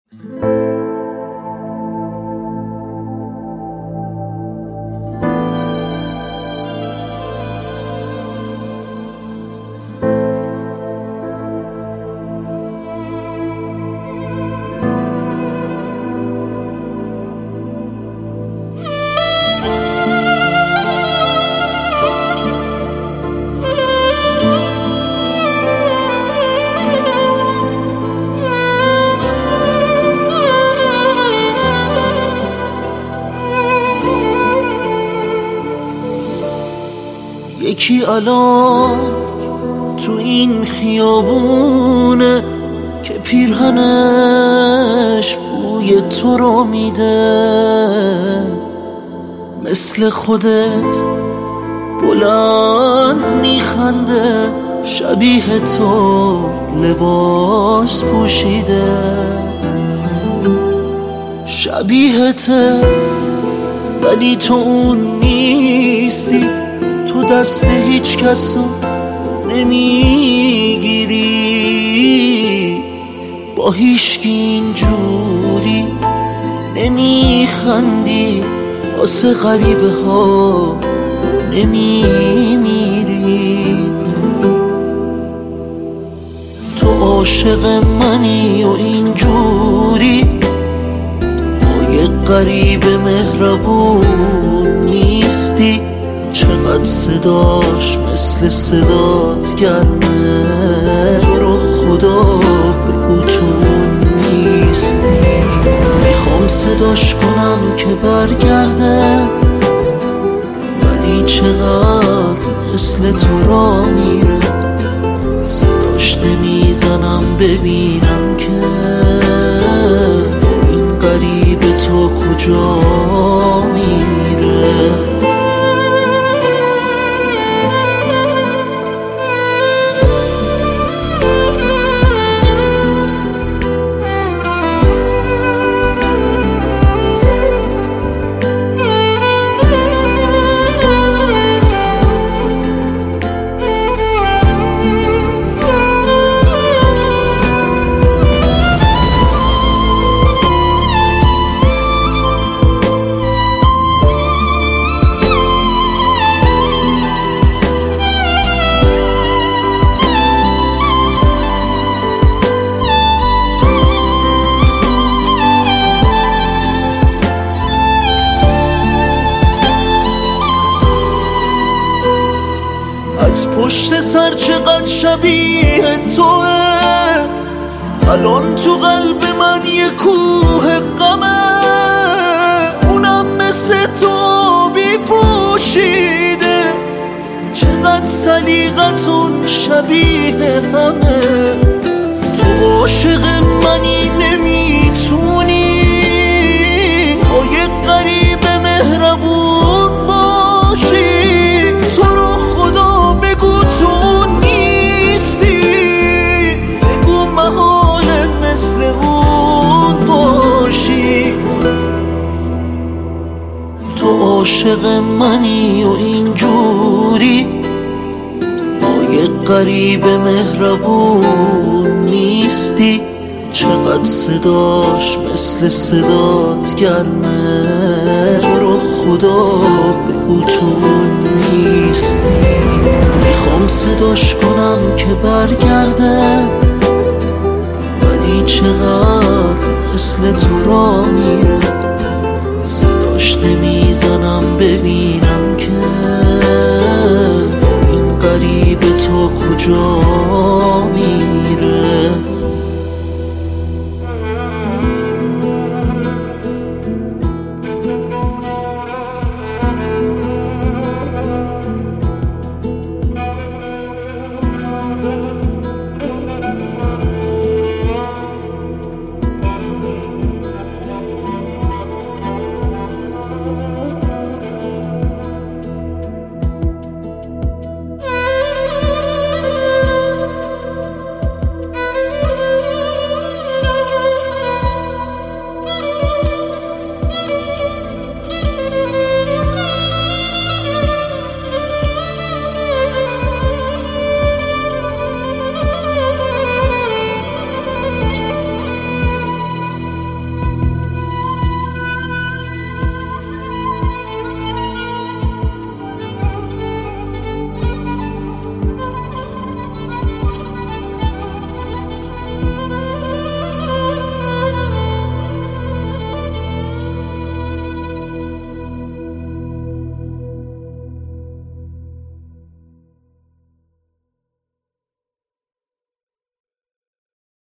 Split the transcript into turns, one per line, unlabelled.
یکی الان تو این خیابونه که پیرهنش بوی تو رو میده، مثل خودت بلند میخنده، شبیه تو لباس پوشیده، شبیهته ولی تو اون نیستی، تو دست هیچ کسو نمیگیری، با هیچکی اینجوری نمیخندی، واسه غریبه ها نمیمیری. تو عاشق منی و اینجوری با یه غریب مهربون نیستی، چقدر صداش مثل صدات گرمه، تو رو خدا بگو تو نیستی. میخوام صداش کنم که برگرده، ولی چقدر مثل تو را میره، صداش نمیزنم ببینم که با این غریب تو کجا میره. از پشت سر چقدر شبیه توه، الان تو قلب من یه کوه غمه، اونم مثل تو بی پوشیده، چقدر سلیقتون شبیه همه. تو عاشق منی نمیتونی با یه غریب مهربون باشی، تو رو خدا بگو تو نیستی، بگو محاله مثل اون باشی. تو عاشق منی و اینجوری با یه غریب مهربون نیستی، چقدر صداش مثل صدات گرمه، تو رو خدا بگو تو نیستی. میخوام صداش کنم که برگرده، ولی چقدر مثل تو را میره، صداش نمیزنم ببینم که با این غریب تو کجا میره.